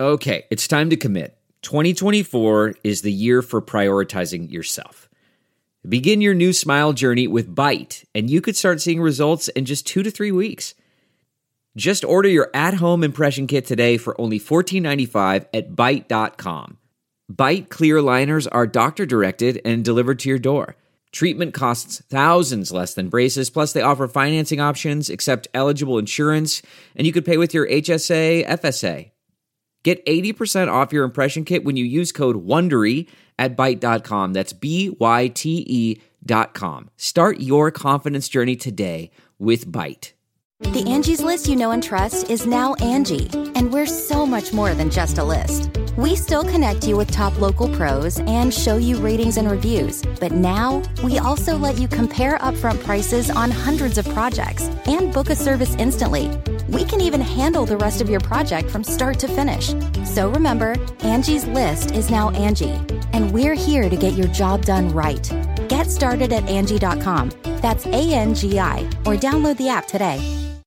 Okay, it's time to commit. 2024 is the year for prioritizing yourself. Begin your new smile journey with Byte, and you could start seeing results in just 2 to 3 weeks. Just order your at-home impression kit today for only $14.95 at Byte.com. Byte clear liners are doctor-directed and delivered to your door. Treatment costs thousands less than braces, plus they offer financing options, accept eligible insurance, and you could pay with your HSA, FSA. Get 80% off your impression kit when you use code WONDERY at Byte.com. That's BYTE.com. Start your confidence journey today with Byte. The Angie's List you know and trust is now Angie, and we're so much more than just a list. We still connect you with top local pros and show you ratings and reviews, but now we also let you compare upfront prices on hundreds of projects and book a service instantly. We can even handle the rest of your project from start to finish. So remember, Angie's List is now Angie, and we're here to get your job done right. Get started at Angie.com. That's ANGI, or download the app today.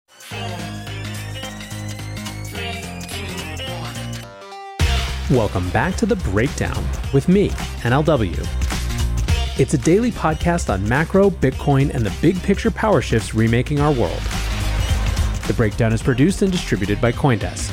Welcome back to The Breakdown with me, NLW. It's a daily podcast on macro, Bitcoin, and the big picture power shifts remaking our world. The Breakdown is produced and distributed by CoinDesk.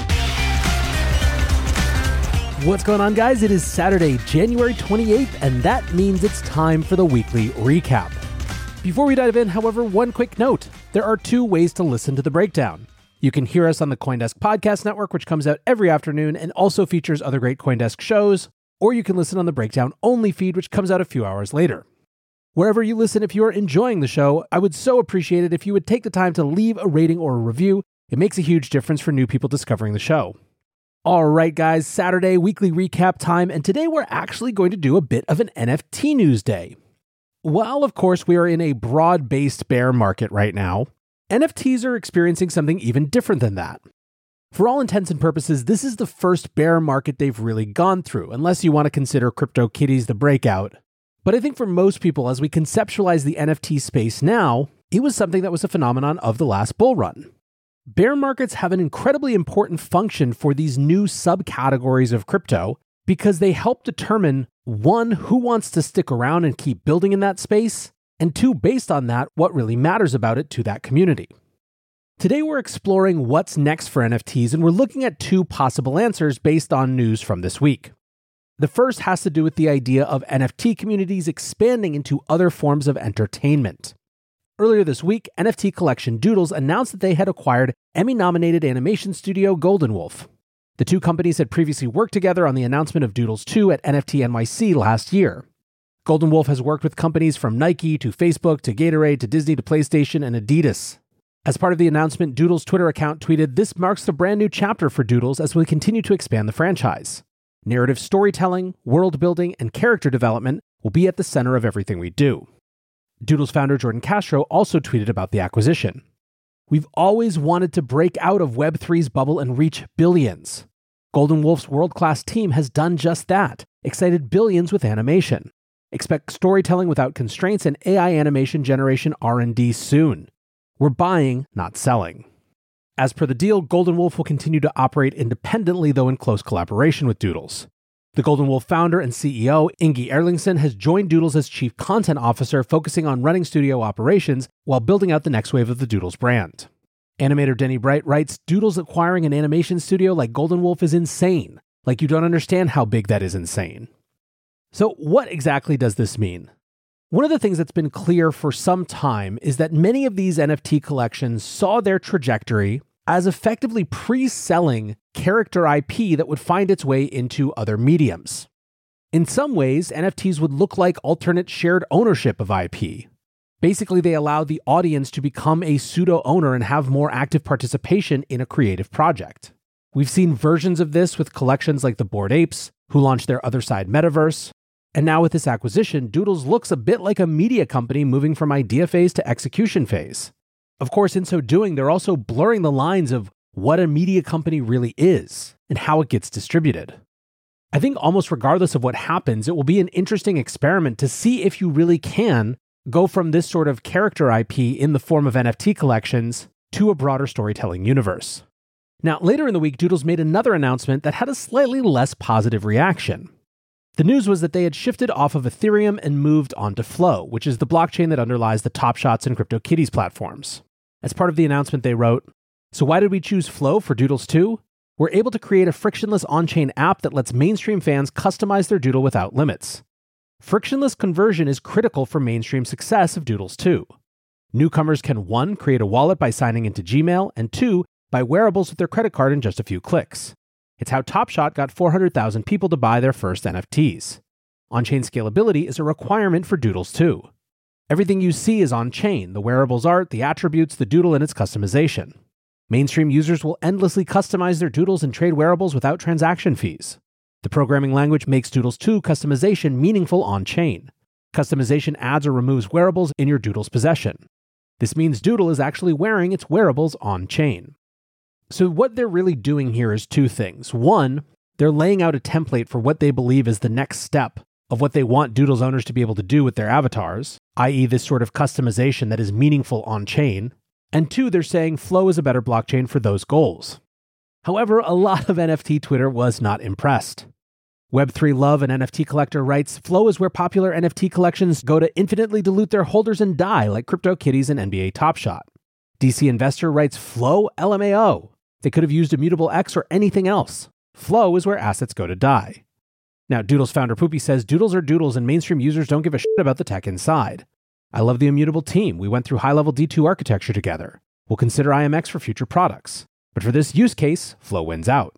What's going on, guys? It is Saturday, January 28th, and that means it's time for the weekly recap. Before we dive in, however, one quick note. There are 2 ways to listen to The Breakdown. You can hear us on the CoinDesk Podcast Network, which comes out every afternoon and also features other great CoinDesk shows, or you can listen on the Breakdown Only feed, which comes out a few hours later. Wherever you listen, if you are enjoying the show, I would so appreciate it if you would take the time to leave a rating or a review. It makes a huge difference for new people discovering the show. All right, guys, Saturday weekly recap time, and today we're actually going to do a bit of an NFT news day. While, of course, we are in a broad-based bear market right now, NFTs are experiencing something even different than that. For all intents and purposes, this is the first bear market they've really gone through, unless you want to consider CryptoKitties the breakout. But I think for most people, as we conceptualize the NFT space now, it was something that was a phenomenon of the last bull run. Bear markets have an incredibly important function for these new subcategories of crypto because they help determine, 1, who wants to stick around and keep building in that space, and 2, based on that, what really matters about it to that community. Today we're exploring what's next for NFTs, and we're looking at 2 possible answers based on news from this week. The first has to do with the idea of NFT communities expanding into other forms of entertainment. Earlier this week, NFT collection Doodles announced that they had acquired Emmy-nominated animation studio Golden Wolf. The 2 companies had previously worked together on the announcement of Doodles 2 at NFT NYC last year. Golden Wolf has worked with companies from Nike to Facebook to Gatorade to Disney to PlayStation and Adidas. As part of the announcement, Doodles' Twitter account tweeted, "This marks the brand new chapter for Doodles as we continue to expand the franchise. Narrative storytelling, world building, and character development will be at the center of everything we do." Doodles founder Jordan Castro also tweeted about the acquisition. "We've always wanted to break out of Web3's bubble and reach billions. Golden Wolf's world-class team has done just that, excited billions with animation. Expect storytelling without constraints and AI animation generation R&D soon. We're buying, not selling." As per the deal, Golden Wolf will continue to operate independently, though in close collaboration with Doodles. The Golden Wolf founder and CEO, Ingi Erlingsson, has joined Doodles as Chief Content Officer, focusing on running studio operations while building out the next wave of the Doodles brand. Animator Denny Bright writes, "Doodles acquiring an animation studio like Golden Wolf is insane. Like you don't understand how big that is insane." So what exactly does this mean? One of the things that's been clear for some time is that many of these NFT collections saw their trajectory as effectively pre-selling character IP that would find its way into other mediums. In some ways, NFTs would look like alternate shared ownership of IP. Basically, they allow the audience to become a pseudo-owner and have more active participation in a creative project. We've seen versions of this with collections like the Bored Apes, who launched their Other Side metaverse. And now with this acquisition, Doodles looks a bit like a media company moving from idea phase to execution phase. Of course, in so doing, they're also blurring the lines of what a media company really is and how it gets distributed. I think almost regardless of what happens, it will be an interesting experiment to see if you really can go from this sort of character IP in the form of NFT collections to a broader storytelling universe. Now, later in the week, Doodles made another announcement that had a slightly less positive reaction. The news was that they had shifted off of Ethereum and moved onto Flow, which is the blockchain that underlies the Top Shots and CryptoKitties platforms. As part of the announcement, they wrote, "So why did we choose Flow for Doodles 2? We're able to create a frictionless on-chain app that lets mainstream fans customize their Doodle without limits. Frictionless conversion is critical for mainstream success of Doodles 2. Newcomers can 1. Create a wallet by signing into Gmail, and 2. Buy wearables with their credit card in just a few clicks. It's how Top Shot got 400,000 people to buy their first NFTs. On-chain scalability is a requirement for Doodles 2. Everything you see is on-chain: the wearable's art, the attributes, the Doodle, and its customization. Mainstream users will endlessly customize their Doodles and trade wearables without transaction fees. The programming language makes Doodles 2 customization meaningful on-chain. Customization adds or removes wearables in your Doodle's possession. This means Doodle is actually wearing its wearables on-chain." So what they're really doing here is two things. One, they're laying out a template for what they believe is the next step of what they want Doodles owners to be able to do with their avatars, i.e. this sort of customization that is meaningful on-chain. And two, they're saying Flow is a better blockchain for those goals. However, a lot of NFT Twitter was not impressed. Web3 Love, an NFT collector, writes, "Flow is where popular NFT collections go to infinitely dilute their holders and die, like CryptoKitties and NBA Top Shot." DC Investor writes, "Flow? LMAO. They could have used Immutable X or anything else. Flow is where assets go to die." Now, Doodles founder Poopy says, "Doodles are Doodles and mainstream users don't give a shit about the tech inside. I love the Immutable team. We went through high-level D2 architecture together. We'll consider IMX for future products. But for this use case, Flow wins out."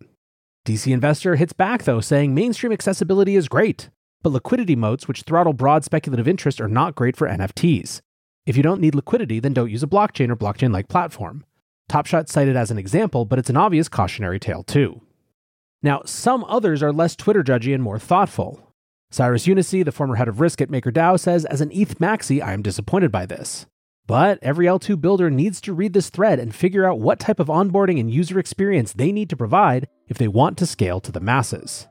DC Investor hits back, though, saying mainstream accessibility is great, but liquidity moats, which throttle broad speculative interest, are not great for NFTs. If you don't need liquidity, then don't use a blockchain or blockchain-like platform. Top Shot cited as an example, but it's an obvious cautionary tale too. Now, some others are less Twitter judgy and more thoughtful. Cyrus Unicy, the former head of risk at MakerDAO, says, "As an ETH maxi, I am disappointed by this. But every L2 builder needs to read this thread and figure out what type of onboarding and user experience they need to provide if they want to scale to the masses."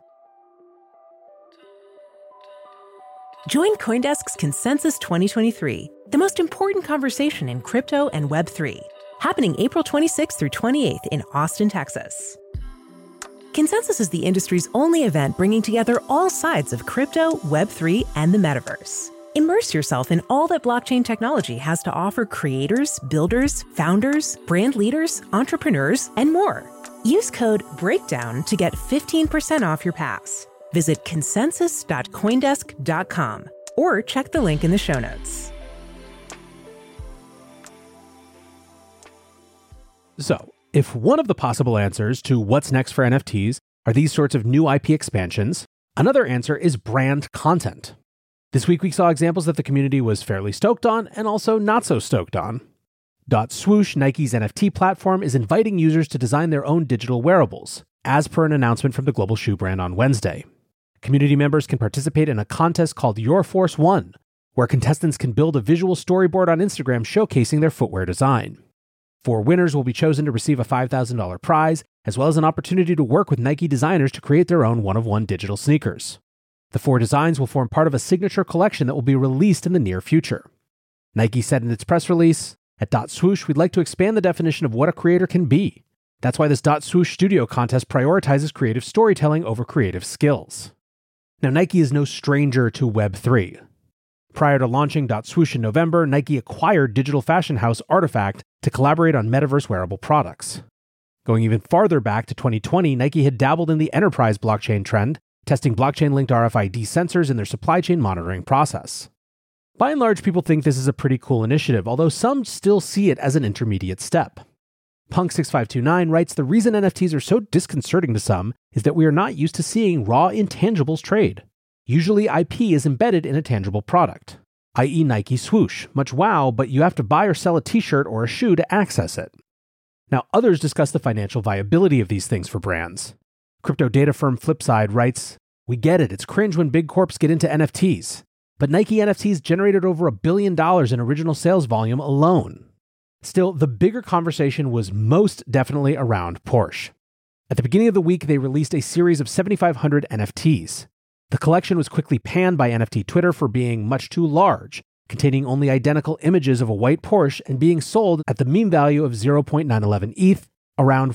Join CoinDesk's Consensus 2023, the most important conversation in crypto and Web3, happening April 26th through 28th in Austin, Texas. Consensus is the industry's only event bringing together all sides of crypto, Web3, and the metaverse. Immerse yourself in all that blockchain technology has to offer creators, builders, founders, brand leaders, entrepreneurs, and more. Use code BREAKDOWN to get 15% off your pass. Visit consensus.coindesk.com or check the link in the show notes. So, if one of the possible answers to what's next for NFTs are these sorts of new IP expansions, another answer is brand content. This week we saw examples that the community was fairly stoked on and also not so stoked on. .swoosh, Nike's NFT platform, is inviting users to design their own digital wearables, as per an announcement from the global shoe brand on Wednesday. Community members can participate in a contest called Your Force One, where contestants can build a visual storyboard on Instagram showcasing their footwear design. 4 winners will be chosen to receive a $5,000 prize, as well as an opportunity to work with Nike designers to create their own one-of-one digital sneakers. The 4 designs will form part of a signature collection that will be released in the near future. Nike said in its press release, "At .swoosh, we'd like to expand the definition of what a creator can be. That's why this .swoosh Studio contest prioritizes creative storytelling over creative skills." Now, Nike is no stranger to Web3. Prior to launching .swoosh in November, Nike acquired digital fashion house Artifact to collaborate on metaverse wearable products. Going even farther back to 2020, Nike had dabbled in the enterprise blockchain trend, testing blockchain-linked RFID sensors in their supply chain monitoring process. By and large, people think this is a pretty cool initiative, although some still see it as an intermediate step. Punk6529 writes, "The reason NFTs are so disconcerting to some is that we are not used to seeing raw intangibles trade. Usually IP is embedded in a tangible product, i.e. Nike Swoosh. Much wow, but you have to buy or sell a t-shirt or a shoe to access it." Now, others discuss the financial viability of these things for brands. Crypto data firm Flipside writes, "We get it, it's cringe when big corps get into NFTs. But Nike NFTs generated over $1 billion in original sales volume alone." Still, the bigger conversation was most definitely around Porsche. At the beginning of the week, they released a series of 7,500 NFTs. The collection was quickly panned by NFT Twitter for being much too large, containing only identical images of a white Porsche and being sold at the meme value of 0.911 ETH, around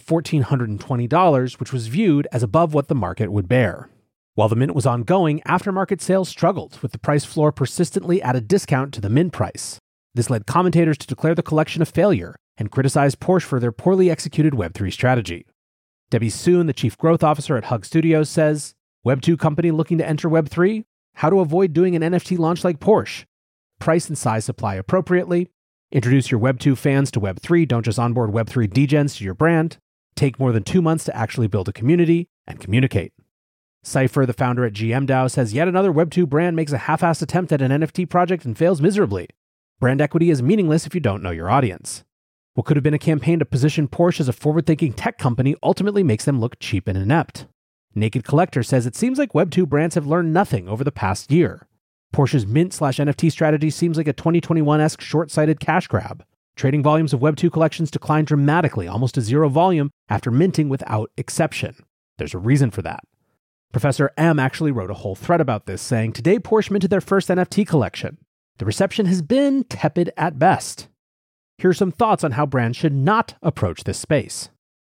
$1,420, which was viewed as above what the market would bear. While the mint was ongoing, aftermarket sales struggled, with the price floor persistently at a discount to the mint price. This led commentators to declare the collection a failure and criticize Porsche for their poorly executed Web3 strategy. Debbie Soon, the chief growth officer at Hug Studios, says, Web2 company looking to enter Web3? How to avoid doing an NFT launch like Porsche? Price and size supply appropriately. Introduce your Web2 fans to Web3. Don't just onboard Web3 degens to your brand. Take more than 2 months to actually build a community and communicate. Cypher, the founder at GMDAO, says yet another Web2 brand makes a half-assed attempt at an NFT project and fails miserably. Brand equity is meaningless if you don't know your audience. What could have been a campaign to position Porsche as a forward-thinking tech company ultimately makes them look cheap and inept. Naked Collector says it seems like Web2 brands have learned nothing over the past year. Porsche's mint/NFT strategy seems like a 2021-esque short-sighted cash grab. Trading volumes of Web2 collections declined dramatically, almost to zero volume, after minting without exception. There's a reason for that. Professor M actually wrote a whole thread about this, saying, today Porsche minted their first NFT collection. The reception has been tepid at best. Here are some thoughts on how brands should not approach this space.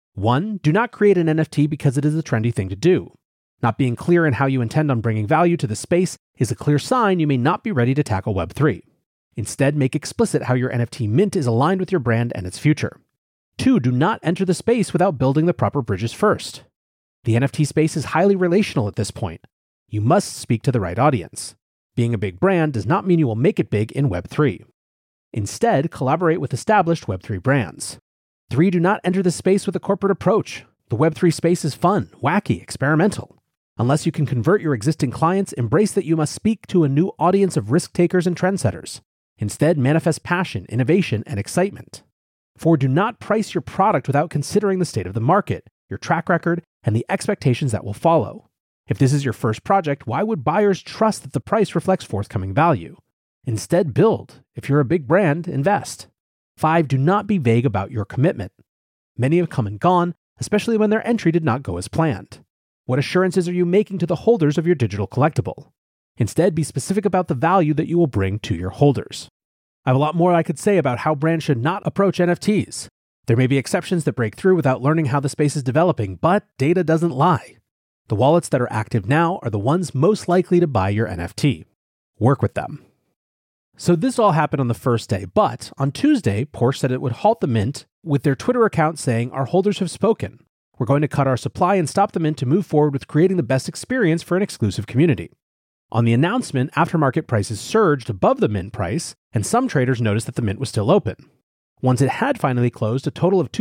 1. Do not create an NFT because it is a trendy thing to do. Not being clear in how you intend on bringing value to the space is a clear sign you may not be ready to tackle Web3. Instead, make explicit how your NFT mint is aligned with your brand and its future. 2. Do not enter the space without building the proper bridges first. The NFT space is highly relational at this point. You must speak to the right audience. Being a big brand does not mean you will make it big in Web3. Instead, collaborate with established Web3 brands. 3. Do not enter the space with a corporate approach. The Web3 space is fun, wacky, experimental. Unless you can convert your existing clients, embrace that you must speak to a new audience of risk takers and trendsetters. Instead, manifest passion, innovation, and excitement. 4. Do not price your product without considering the state of the market, your track record, and the expectations that will follow. If this is your first project, why would buyers trust that the price reflects forthcoming value? Instead, build. If you're a big brand, invest. 5. Do not be vague about your commitment. Many have come and gone, especially when their entry did not go as planned. What assurances are you making to the holders of your digital collectible? Instead, be specific about the value that you will bring to your holders. I have a lot more I could say about how brands should not approach NFTs. There may be exceptions that break through without learning how the space is developing, but data doesn't lie. The wallets that are active now are the ones most likely to buy your NFT. Work with them. So this all happened on the first day, but on Tuesday, Porsche said it would halt the mint with their Twitter account saying, our holders have spoken. We're going to cut our supply and stop the mint to move forward with creating the best experience for an exclusive community. On the announcement, aftermarket prices surged above the mint price, and some traders noticed that the mint was still open. Once it had finally closed, a total of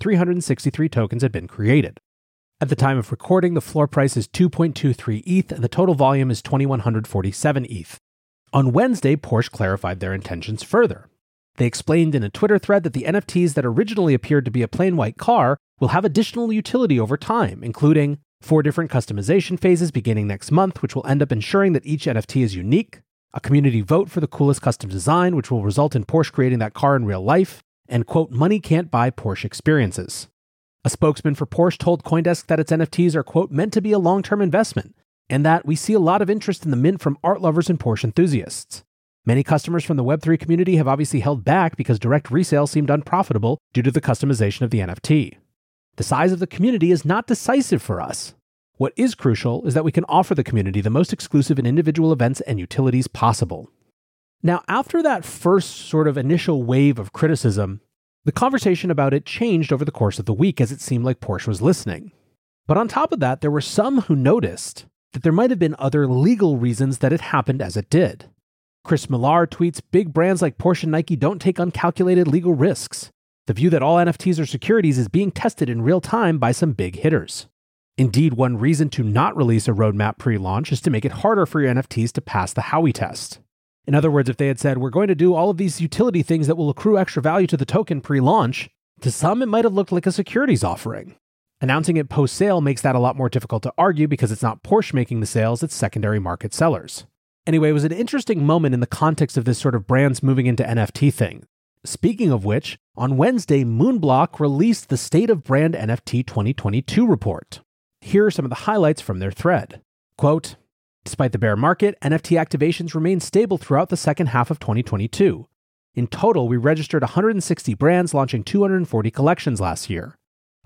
2,363 tokens had been created. At the time of recording, the floor price is 2.23 ETH, and the total volume is 2,147 ETH. On Wednesday, Porsche clarified their intentions further. They explained in a Twitter thread that the NFTs that originally appeared to be a plain white car will have additional utility over time, including 4 different customization phases beginning next month, which will end up ensuring that each NFT is unique, a community vote for the coolest custom design, which will result in Porsche creating that car in real life, and, quote, money can't buy Porsche experiences. A spokesman for Porsche told CoinDesk that its NFTs are, quote, meant to be a long-term investment, and that we see a lot of interest in the mint from art lovers and Porsche enthusiasts. Many customers from the Web3 community have obviously held back because direct resale seemed unprofitable due to the customization of the NFT. The size of the community is not decisive for us. What is crucial is that we can offer the community the most exclusive and individual events and utilities possible. Now, after that first sort of initial wave of criticism, the conversation about it changed over the course of the week as it seemed like Porsche was listening. But on top of that, there were some who noticed that there might have been other legal reasons that it happened as it did. Chris Millar tweets, big brands like Porsche and Nike don't take uncalculated legal risks. The view that all NFTs are securities is being tested in real time by some big hitters. Indeed, one reason to not release a roadmap pre-launch is to make it harder for your NFTs to pass the Howey test. In other words, if they had said, we're going to do all of these utility things that will accrue extra value to the token pre-launch, to some it might have looked like a securities offering. Announcing it post-sale makes that a lot more difficult to argue because it's not Porsche making the sales, it's secondary market sellers. Anyway, it was an interesting moment in the context of this sort of brands moving into NFT thing. Speaking of which, on Wednesday, Moonblock released the State of Brand NFT 2022 report. Here are some of the highlights from their thread. Quote, despite the bear market, NFT activations remained stable throughout the second half of 2022. In total, we registered 160 brands launching 240 collections last year.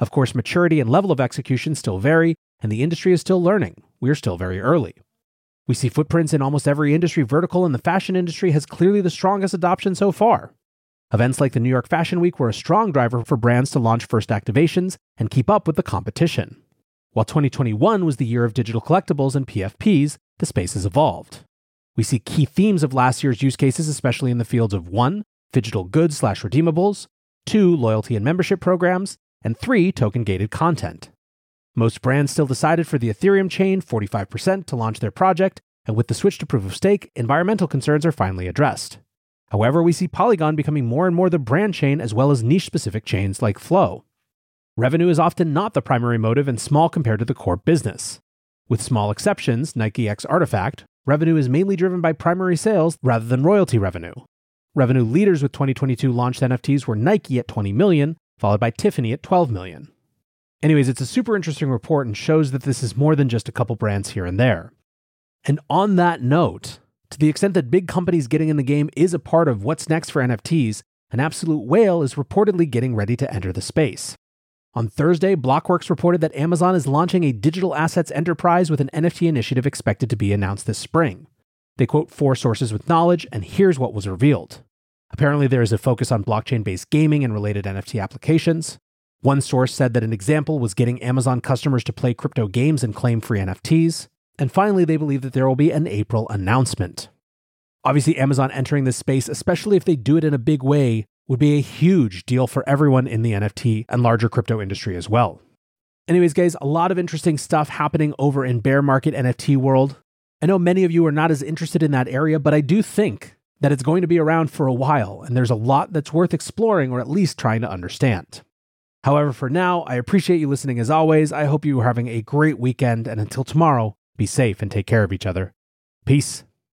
Of course, maturity and level of execution still vary, and the industry is still learning. We're still very early. We see footprints in almost every industry vertical, and the fashion industry has clearly the strongest adoption so far. Events like the New York Fashion Week were a strong driver for brands to launch first activations and keep up with the competition. While 2021 was the year of digital collectibles and PFPs, the space has evolved. We see key themes of last year's use cases, especially in the fields of 1. Digital goods/redeemables, 2. Loyalty and membership programs, and 3. Token-gated content. Most brands still decided for the Ethereum chain, 45%, to launch their project, and with the switch to proof of stake, environmental concerns are finally addressed. However, we see Polygon becoming more and more the brand chain as well as niche-specific chains like Flow. Revenue is often not the primary motive and small compared to the core business. With small exceptions, Nike X Artifact, revenue is mainly driven by primary sales rather than royalty revenue. Revenue leaders with 2022 launched NFTs were Nike at $20 million, followed by Tiffany at $12 million. Anyways, it's a super interesting report and shows that this is more than just a couple brands here and there. And on that note, to the extent that big companies getting in the game is a part of what's next for NFTs, an absolute whale is reportedly getting ready to enter the space. On Thursday, Blockworks reported that Amazon is launching a digital assets enterprise with an NFT initiative expected to be announced this spring. They quote 4 sources with knowledge, and here's what was revealed. Apparently, there is a focus on blockchain-based gaming and related NFT applications. One source said that an example was getting Amazon customers to play crypto games and claim free NFTs. And finally, they believe that there will be an April announcement. Obviously, Amazon entering this space, especially if they do it in a big way, would be a huge deal for everyone in the NFT and larger crypto industry as well. Anyways, guys, a lot of interesting stuff happening over in bear market NFT world. I know many of you are not as interested in that area, but I do think that it's going to be around for a while, and there's a lot that's worth exploring or at least trying to understand. However, for now, I appreciate you listening as always. I hope you are having a great weekend, and until tomorrow, be safe and take care of each other. Peace.